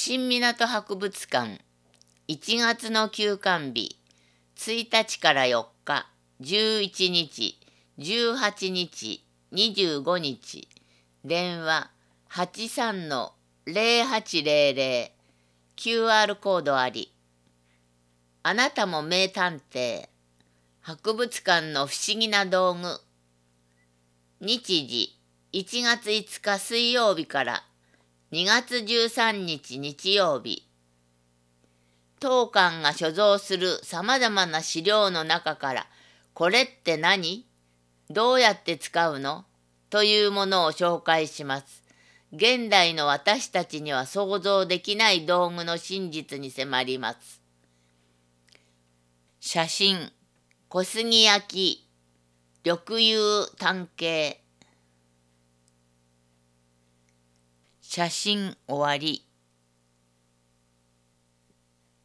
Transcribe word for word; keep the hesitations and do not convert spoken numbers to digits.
新港博物館いちがつの休館日ついたちからよっか、じゅういちにち、じゅうはちにち、にじゅうごにち、電話 はちさんのぜろはちぜろぜろ キューアール コードあり。あなたも名探偵、博物館の不思議な道具。日時いちがついつか水曜日からにがつじゅうさんにち日曜日。当館が所蔵するさまざまな資料の中からこれって何？どうやって使うの？というものを紹介します。現代の私たちには想像できない道具の真実に迫ります。写真、小杉焼き、緑釉単形。写真終わり。